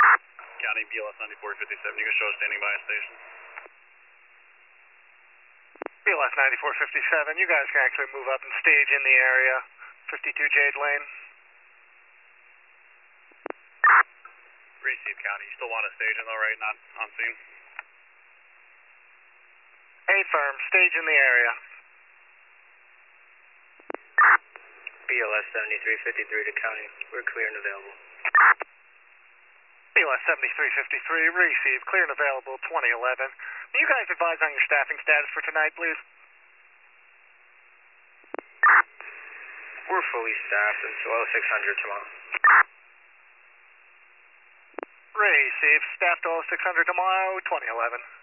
County BLS 9457, you can show us standing by a station. BLS 9457, you guys can actually move up and stage in the area. 52 Jade Lane. Receive County, you still want to stage in though, right? Not on scene? Affirm, stage in the area. BLS 7353 to County, we're clear and available. BLS 7353, receive, clear and available, 2011. Can you guys advise on your staffing status for tonight, please? We're fully staffed until 0600 tomorrow. Receive, staffed all 600 tomorrow, 2011.